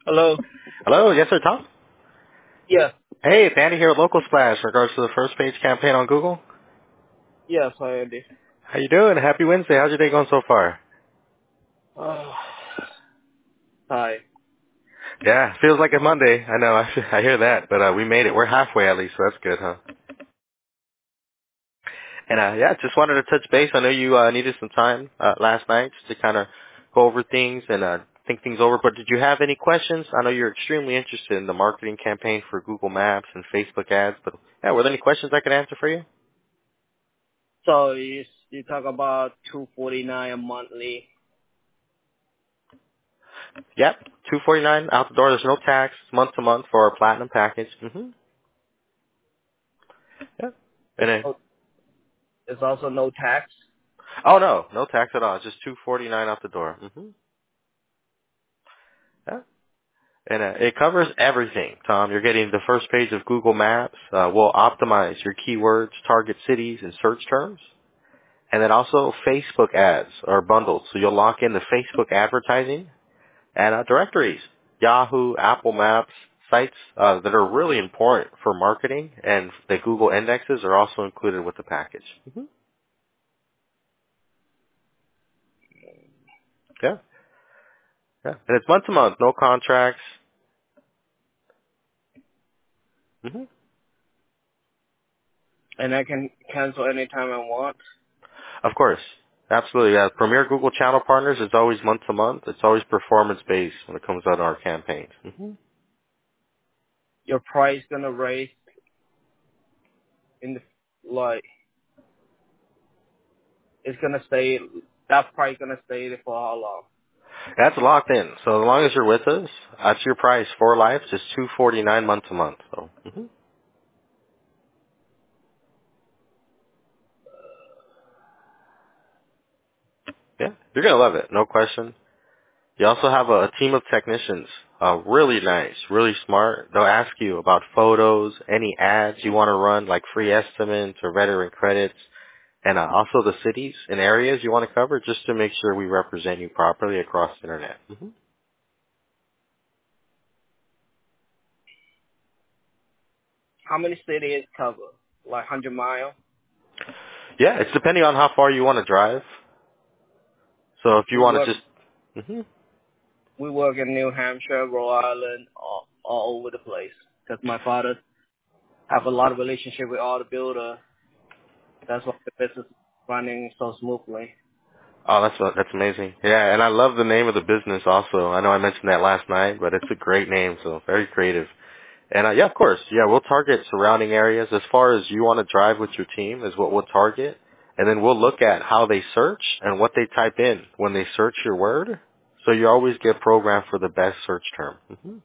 Hello. Hello, yes sir, Tom? Yes. Hey, it's Andy here with Local Splash in regards to the first page campaign on Google. Yes, I did. How you doing? Happy Wednesday. How's your day going so far? Uh, hi. Yeah, feels like a Monday. I know, I hear that, but we made it. We're halfway at least, so that's good, huh? And yeah, just wanted to touch base. I know you needed some time last night to kind of go over things and think things over, but did you have any questions? I know you're extremely interested in the marketing campaign for Google Maps and Facebook ads, but yeah, were there any questions I could answer for you? So you talk about 249 a monthly. Yep, $249 out the door. There's no tax, month to month for our platinum package. Yeah. And then, Oh, there's also no tax. oh no, no tax at all. It's just $249 out the door. Yeah. And it covers everything, Tom. You're getting the first page of Google Maps. We'll optimize your keywords, target cities, and search terms. And then also Facebook ads are bundled. So you'll lock in the Facebook advertising and directories, Yahoo, Apple Maps, sites that are really important for marketing and the Google indexes are also included with the package. Yeah, yeah. And it's month to month, no contracts. And I can cancel anytime I want. Of course. Absolutely. Yeah. Premier Google Channel Partners is always month to month. It's always performance based when it comes out in our campaigns. Your price gonna raise in the, like, it's gonna stay, that price gonna stay there for how long? That's locked in. So as long as you're with us, that's your price for life, just $249 month to month. So yeah, you're gonna love it, no question. You also have a team of technicians, really nice, really smart. They'll ask you about photos, any ads you want to run, like free estimates or veteran credits, and also the cities and areas you want to cover, just to make sure we represent you properly across the internet. How many cities cover? Like 100 miles? Yeah, it's depending on how far you want to drive. So if you We want work, to just, we work in New Hampshire, Rhode Island, all over the place. Cause my father have a lot of relationship with all the builder. That's why the business is running so smoothly. oh, that's amazing. Yeah, and I love the name of the business also. I know I mentioned that last night, but it's a great name, so very creative. And yeah, of course, yeah, we'll target surrounding areas as far as you want to drive with your team is what we'll target, and then we'll look at how they search and what they type in when they search your word. So you always get programmed for the best search term.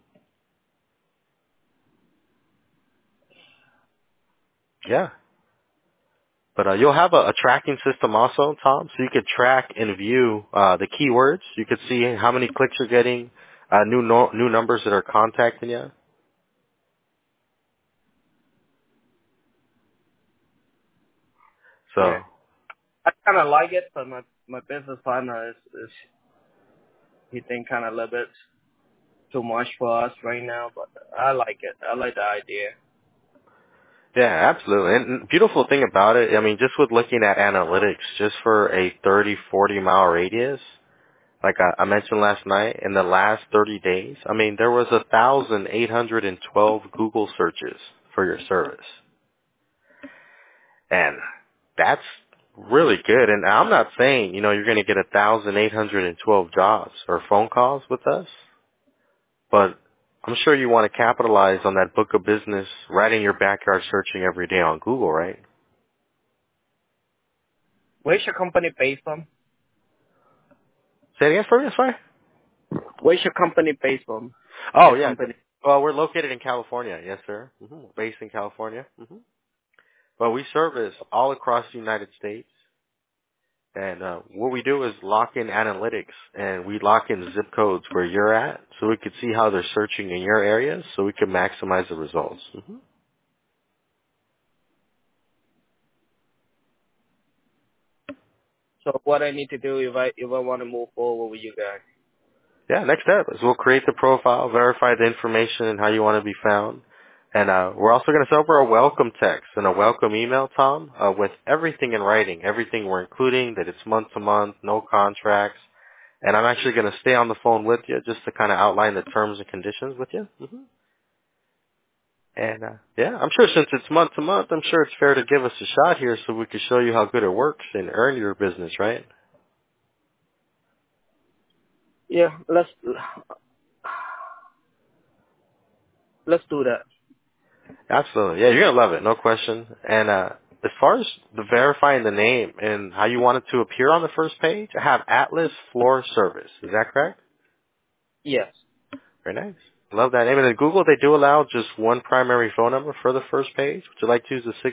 Yeah. But you'll have a tracking system also, Tom, so you could track and view the keywords. You could see how many clicks you're getting, new numbers that are contacting you. Yeah. So, I kind of like it, but my business partner is he think kind of a little bit too much for us right now, but I like it. I like the idea. yeah, absolutely. And beautiful thing about it, I mean, just with looking at analytics, just for a 30, 40-mile radius, like I mentioned last night, in the last 30 days, I mean, there was 1,812 Google searches for your service. And that's really good. And I'm not saying, you're going to get 1,812 jobs or phone calls with us, but I'm sure you want to capitalize on that book of business right in your backyard searching every day on Google, right? Where's your company based from? Say it again for me, sorry? Where's your company based from? Oh, Your yeah. company. Well, we're located in California. Yes, sir. Based in California. But we service all across the United States. And what we do is lock in analytics, and we lock in zip codes where you're at, so we could see how they're searching in your area, so we can maximize the results. So what I need to do if I want to move forward with you guys? Yeah, next step is we'll create the profile, verify the information and how you want to be found. And we're also going to send over a welcome text and a welcome email, Tom, with everything in writing, everything we're including, that it's month to month, no contracts. And I'm actually going to stay on the phone with you just to kind of outline the terms and conditions with you. And yeah, I'm sure since it's month to month, I'm sure it's fair to give us a shot here so we can show you how good it works and earn your business, right? Yeah, let's do that. Absolutely. Yeah, you're going to love it, no question. And as far as the verifying the name and how you want it to appear on the first page, I have Atlas Floor Service. Is that correct? Yes. Very nice. Love that name. And in Google, they do allow just one primary phone number for the first page. Would you like to use the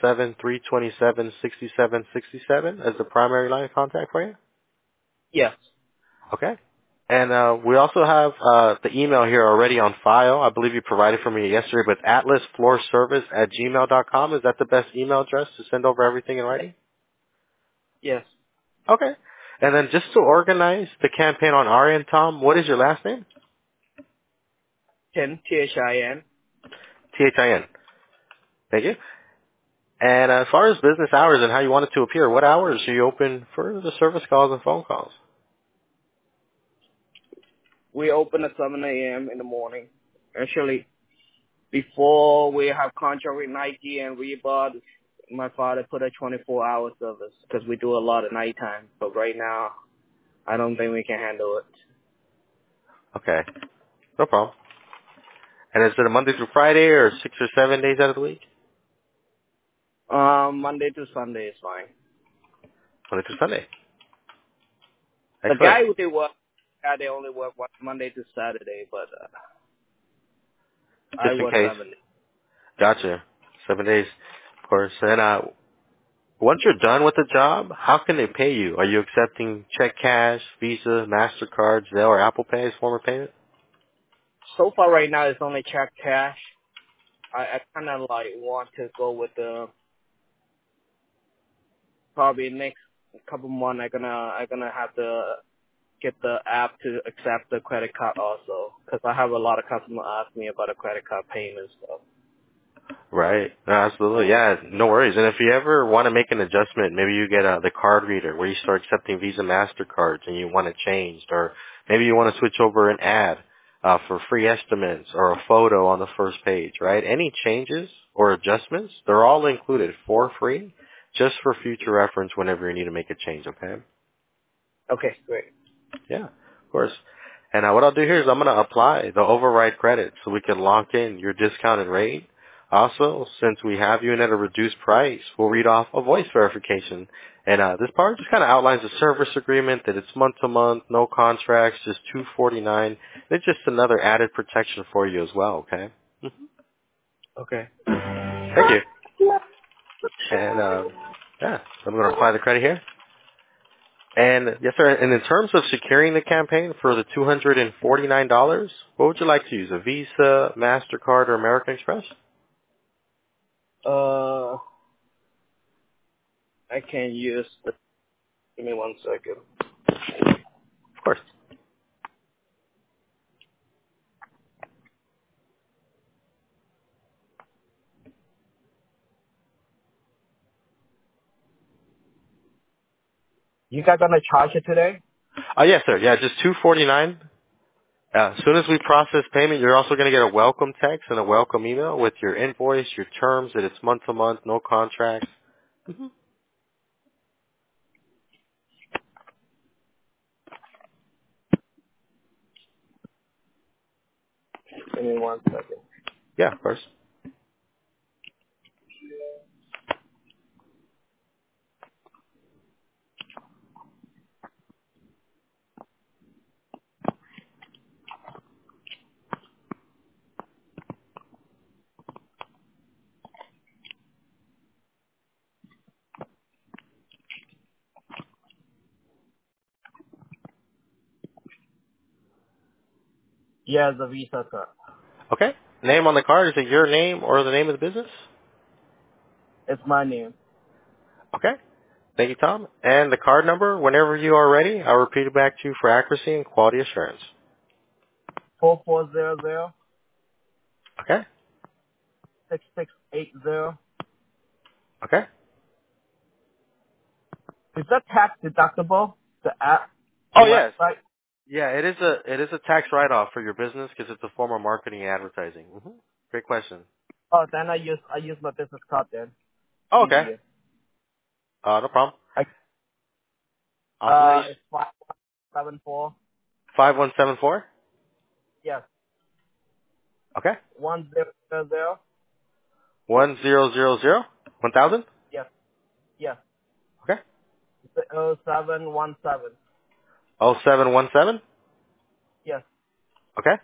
617-327-6767 as the primary line of contact for you? Yes. Okay. And we also have the email here already on file. I believe you provided for me yesterday, but atlasfloorservice@gmail.com. Is that the best email address to send over everything in writing? Yes. Okay. And then just to organize the campaign on our end, Tom, what is your last name? Tin, THIN. Thin. Thank you. And as far as business hours and how you want it to appear, what hours are you open for the service calls and phone calls? We open at 7 a.m. in the morning. Actually, before we have contract with Nike and Reebok, my father put a 24-hour service because we do a lot of nighttime. But right now, I don't think we can handle it. Okay. No problem. And is it a Monday through Friday or 6 or 7 days out of the week? Monday to Sunday is fine. Monday through Sunday. The Excellent. guy who they work, they only work Monday to Saturday, but I Just in work case. 7 days. Gotcha. 7 days, of course. And once you're done with the job, how can they pay you? Are you accepting check cash, Visa, MasterCard, Zelle, or Apple Pay as form of payment? So far right now, it's only check cash. I kind of like want to go with the probably next couple months. I'm gonna have to get the app to accept the credit card also, because I have a lot of customers ask me about the credit card payment stuff. Right. No, absolutely. Yeah, no worries. And if you ever want to make an adjustment, maybe you get the card reader where you start accepting Visa, MasterCards and you want it changed, or maybe you want to switch over an ad for free estimates or a photo on the first page, right? Any changes or adjustments, they're all included for free, just for future reference whenever you need to make a change, okay? Okay, great. Yeah, of course. And what I'll do here is I'm going to apply the override credit so we can lock in your discounted rate. Also, since we have you in at a reduced price, we'll read off a voice verification. And this part just kind of outlines the service agreement, that it's month to month, no contracts, just $249. It's just another added protection for you as well, okay? Okay. Thank you. And yeah, I'm going to apply the credit here. And yes, sir. And in terms of securing the campaign for the $249, what would you like to use? A Visa, MasterCard, or American Express? I can use the. Give me 1 second. Of course. You guys gonna charge it today? Yes, sir. Yeah, just $249. As soon as we process payment, you're also going to get a welcome text and a welcome email with your invoice, your terms, that it's month to month, no contracts. Give me 1 second. Yeah, of course. Yeah, the Visa card. Okay. Name on the card, is it your name or the name of the business? It's my name. Okay. Thank you, Tom. And the card number, whenever you are ready, I'll repeat it back to you for accuracy and quality assurance. 4400 Okay. 6680. Okay. Is that tax deductible? The app, the Oh yes. website? Yeah, it is a tax write-off for your business because it's a form of marketing and advertising. Great question. Oh, then I use my business card then. Oh, okay. Easier. No problem. I, Awesome. it's 5174. 5174. Yes. Okay. 1000. 1000. 1000. Yes. Yes. Okay. 0717. 0717. Yes. Okay.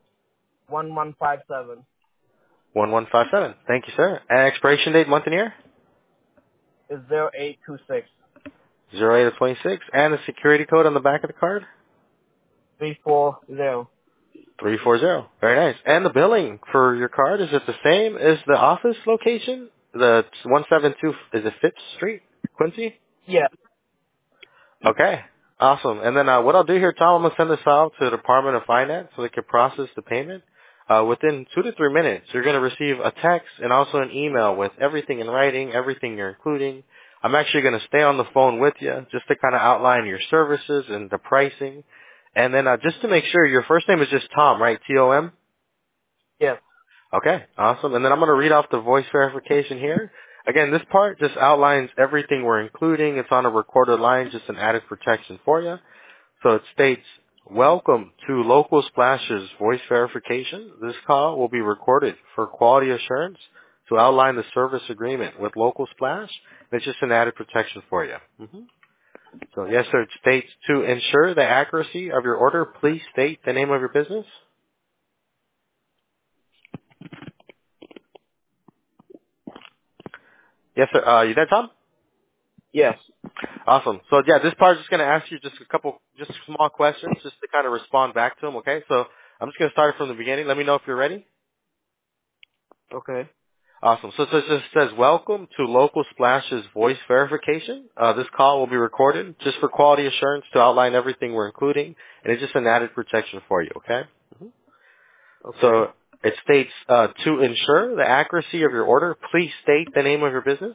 1157 1157. Thank you, sir. And expiration date, month and year? is 0826 08 of 26. And the security code on the back of the card? 340. 340. Very nice. And the billing for your card, is it the same as the office location? The 172, is it Fifth Street, Quincy? Yes. Okay. Awesome. And then what I'll do here, Tom, I'm going to send this out to the Department of Finance so they can process the payment. Within 2 to 3 minutes, you're going to receive a text and also an email with everything in writing, everything you're including. I'm actually going to stay on the phone with you just to kind of outline your services and the pricing. And then just to make sure, your first name is just Tom, right? T-O-M? Yes. Okay, awesome. And then I'm going to read off the voice verification here. Again, this part just outlines everything we're including. It's on a recorded line, just an added protection for you. So it states, welcome to Local Splash's voice verification. This call will be recorded for quality assurance to outline the service agreement with Local Splash. It's just an added protection for you. So yes, sir, it states to ensure the accuracy of your order, please state the name of your business. Yes, sir. You there, Tom? Yes. Awesome. So yeah, this part is just going to ask you just a couple, just small questions just to kind of respond back to them, okay? So I'm just going to start from the beginning. Let me know if you're ready. Okay. Awesome. So it just says, welcome to Local Splash's voice verification. This call will be recorded just for quality assurance to outline everything we're including, and it's just an added protection for you, okay? Okay. So it states, to ensure the accuracy of your order, please state the name of your business.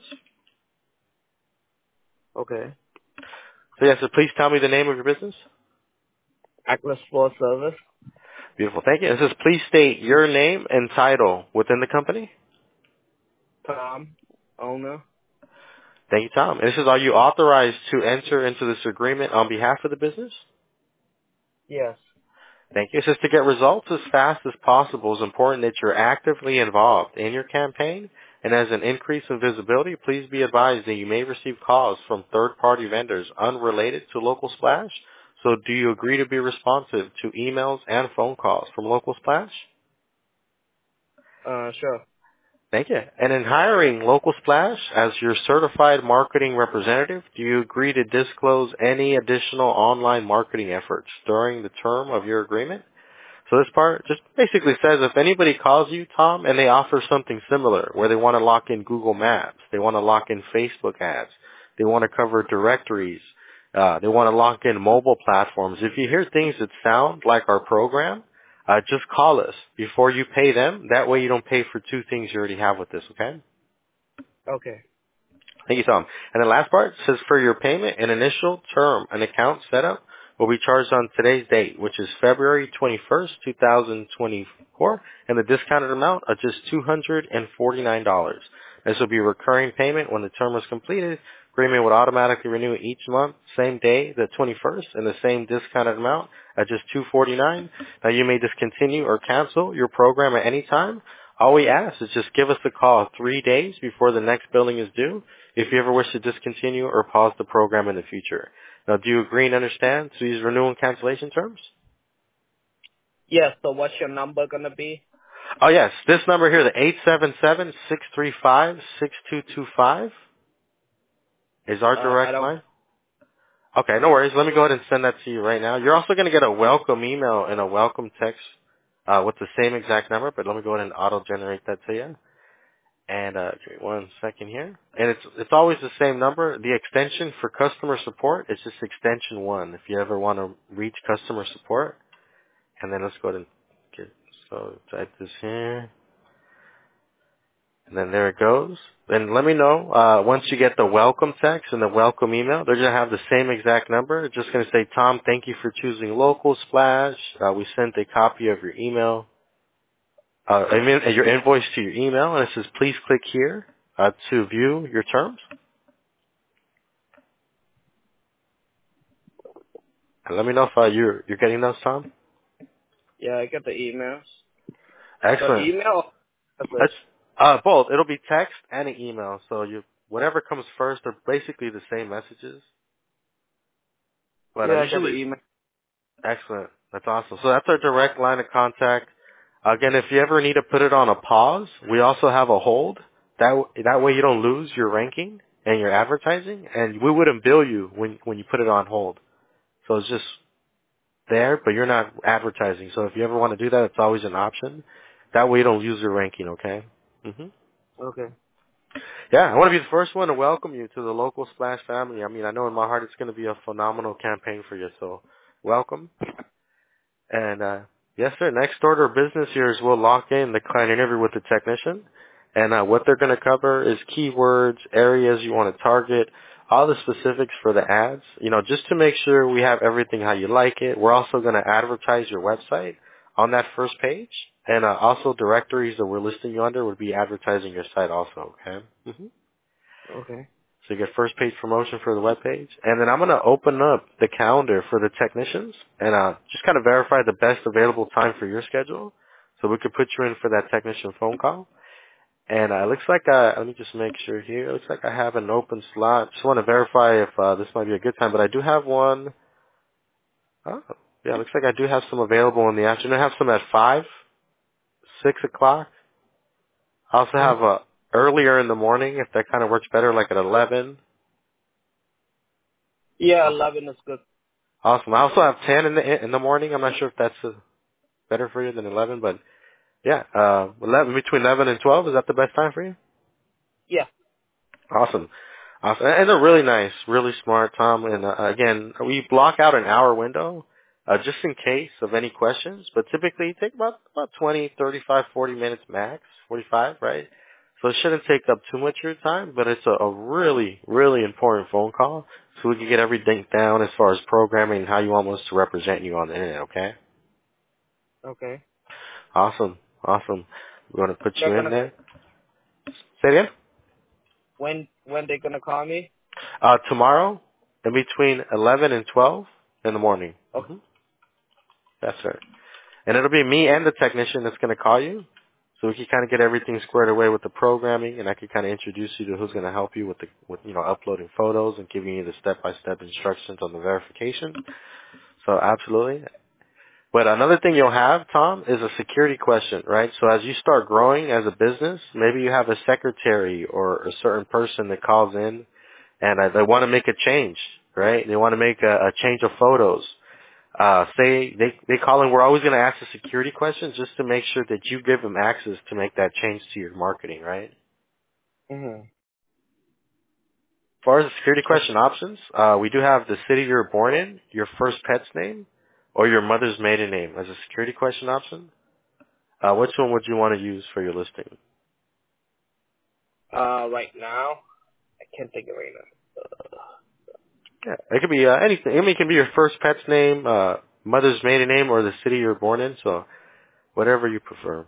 Okay. So yes, so please tell me the name of your business. Atlas Floor Service. Beautiful. Thank you. It says, please state your name and title within the company. Tom. Owner. Thank you, Tom. And it says, are you authorized to enter into this agreement on behalf of the business? Yes. Thank you. It says to get results as fast as possible, it's important that you're actively involved in your campaign. And as an increase in visibility, please be advised that you may receive calls from third-party vendors unrelated to Local Splash. So do you agree to be responsive to emails and phone calls from Local Splash? Sure. Thank you. And in hiring Local Splash as your certified marketing representative, do you agree to disclose any additional online marketing efforts during the term of your agreement? So this part just basically says if anybody calls you, Tom, and they offer something similar, where they want to lock in Google Maps, they want to lock in Facebook ads, they want to cover directories, they want to lock in mobile platforms. If you hear things that sound like our program, just call us before you pay them. That way you don't pay for two things you already have with this, okay? Okay. Thank you, Tom. And the last part says for your payment, an initial term, an account setup will be charged on today's date, which is February 21st, 2024, and the discounted amount of just $249. This will be a recurring payment when the term is completed. Agreement would automatically renew each month, same day, the 21st, and the same discounted amount at just $249. Now you may discontinue or cancel your program at any time. All we ask is just give us a call 3 days before the next billing is due if you ever wish to discontinue or pause the program in the future. Now, do you agree and understand to these renewal and cancellation terms? Yes. So what's your number gonna be? Oh, yes. This number here, the 877-635-6225 is our I direct don't. line. Okay, no worries. Let me go ahead and send that to you right now. You're also going to get a welcome email and a welcome text with the same exact number, but let me go ahead and auto-generate that to you. And give me 1 second here. And it's always the same number. The extension for customer support is just extension 1 if you ever want to reach customer support. And then let's go ahead and So type this here. And then there it goes. And let me know, once you get the welcome text and the welcome email, they're going to have the same exact number. It's just going to say, Tom, thank you for choosing Local Splash. We sent a copy of your email, your invoice to your email, and it says, please click here to view your terms. And let me know if you're getting those, Tom. Yeah, I get the emails. The Excellent. email message. That's both. It'll be text and an email. So whatever comes first are basically the same messages. But Yeah, I get the usually, email. excellent. That's awesome. So that's our direct line of contact. Again, if you ever need to put it on a pause, we also have a hold. That way you don't lose your ranking and your advertising, and we wouldn't bill you when you put it on hold. So it's just there, but you're not advertising. So if you ever want to do that, it's always an option. That way you don't lose your ranking. Okay. Mhm. Okay. Yeah, I want to be the first one to welcome you to the Local Splash family. I mean, I know in my heart it's going to be a phenomenal campaign for you. So welcome. And yes, sir. Next order of business here is we'll lock in the client interview with the technician, and what they're going to cover is keywords, areas you want to target, all the specifics for the ads. You know, just to make sure we have everything how you like it. We're also going to advertise your website on that first page, and also directories that we're listing you under would be advertising your site also. Okay. Okay. So you get first page promotion for the web page. And then I'm going to open up the calendar for the technicians and just kind of verify the best available time for your schedule so we could put you in for that technician phone call. And it looks like, let me just make sure here. It looks like I have an open slot. Just want to verify if this might be a good time, but I do have one. Oh, yeah, it looks like I do have some available in the afternoon. I have some at 5, 6 o'clock. I also have earlier in the morning if that kind of works better, like at 11. Yeah, 11 is good. Awesome. I also have 10 in the morning. I'm not sure if that's better for you than 11, but yeah, 11 between 11 and 12. Is that the best time for you? Yeah. Awesome. Awesome. And they're really nice, really smart, Tom. And again, we block out an hour window just in case of any questions, but typically it take about 20, 35, 40 minutes max, 45, right? So it shouldn't take up too much of your time, but it's a really, really important phone call so we can get everything down as far as programming and how you want us to represent you on the internet, okay? Okay. Awesome. Awesome. We're going to put you They're in gonna there. Say it again? when they gonna call me? Tomorrow, in between 11 and 12 in the morning. Okay. That's right. And it'll be me and the technician that's going to call you. So we can kind of get everything squared away with the programming, and I can kind of introduce you to who's going to help you with uploading photos and giving you the step-by-step instructions on the verification. So absolutely. But another thing you'll have, Tom, is a security question, right? So as you start growing as a business, maybe you have a secretary or a certain person that calls in and they want to make a change, right? They want to make a change of photos. Say they call in, we're always going to ask the security questions just to make sure that you give them access to make that change to your marketing, right? Mhm. As far as the security question options, we do have the city you're born in, your first pet's name, or your mother's maiden name as a security question option. Which one would you want to use for your listing? Right now, I can't think of it right now. Yeah, it could be anything. I mean, it can be your first pet's name, mother's maiden name, or the city you're born in. So whatever you prefer.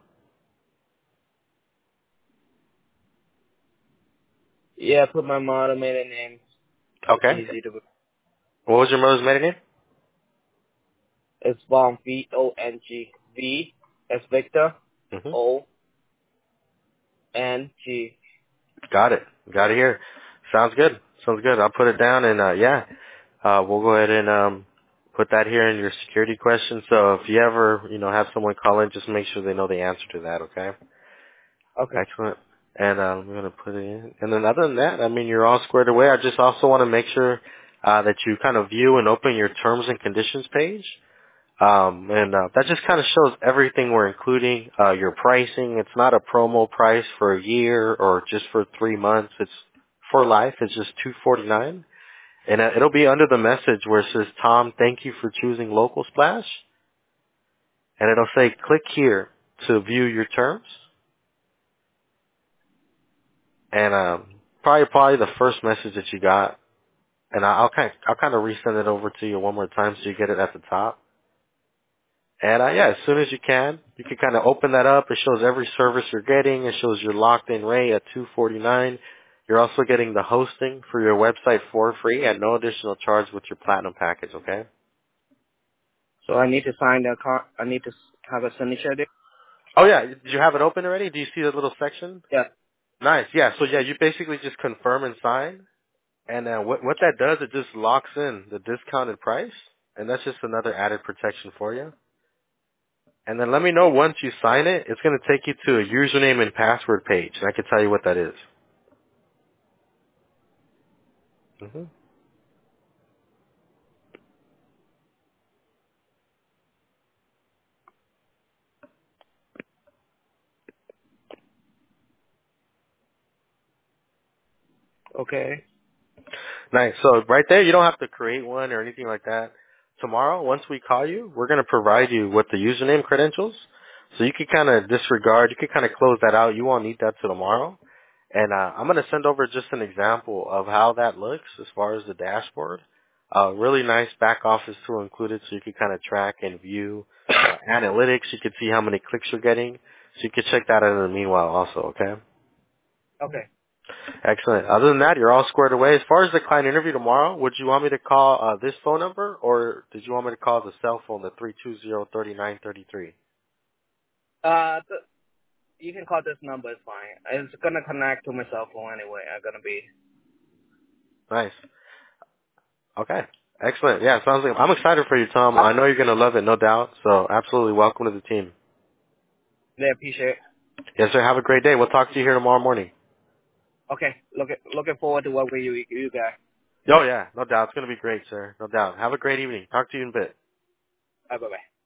Yeah, put my mother maiden name. It's Okay. easy to. What was your mother's maiden name? It's Vong, VONG. V as Victor. Mm-hmm. ONG. Got it. Got it here. Sounds good. Sounds good. I'll put it down and we'll go ahead and put that here in your security question. So if you ever, have someone call in, just make sure they know the answer to that, okay? Okay. Excellent. And I'm gonna put it in. And then other than that, I mean you're all squared away. I just also want to make sure that you kind of view and open your terms and conditions page. That just kind of shows everything we're including, your pricing. It's not a promo price for a year or just for 3 months. It's for life. It's just $249. And it'll be under the message where it says, Tom, thank you for choosing Local Splash. And it'll say, click here to view your terms. And probably the first message that you got, and I'll kind of resend it over to you one more time so you get it at the top. And yeah, as soon as you can kind of open that up. It shows every service you're getting. It shows your locked in rate at $249. You're also getting the hosting for your website for free at no additional charge with your platinum package. Okay. So I need to sign the I need to have a signature there? Oh yeah, did you have it open already? Do you see the little section? Yeah. Nice. Yeah. So yeah, you basically just confirm and sign. And what that does, it just locks in the discounted price, and that's just another added protection for you. And then let me know once you sign it. It's going to take you to a username and password page, and I can tell you what that is. Mm-hmm. Okay. Nice. So right there, you don't have to create one or anything like that. Tomorrow, once we call you, we're going to provide you with the username credentials. So you can kind of disregard, you can kind of close that out. You won't need that till tomorrow. And I'm going to send over just an example of how that looks as far as the dashboard. Really nice back office tool included so you can kind of track and view analytics. You can see how many clicks you're getting. So you can check that out in the meanwhile also, okay? Okay. Excellent. Other than that, you're all squared away. As far as the client interview tomorrow, would you want me to call this phone number, or did you want me to call the cell phone, the 320-3933? You can call this number. It's fine. It's gonna connect to my cell phone anyway. I'm gonna be. Nice. Okay. Excellent. Yeah, sounds like I'm excited for you, Tom. I know you're going to love it, no doubt. So absolutely welcome to the team. They appreciate it. Yes, sir. Have a great day. We'll talk to you here tomorrow morning. Okay. Looking forward to work with you guys. Oh, yeah. No doubt. It's going to be great, sir. No doubt. Have a great evening. Talk to you in a bit. Bye bye.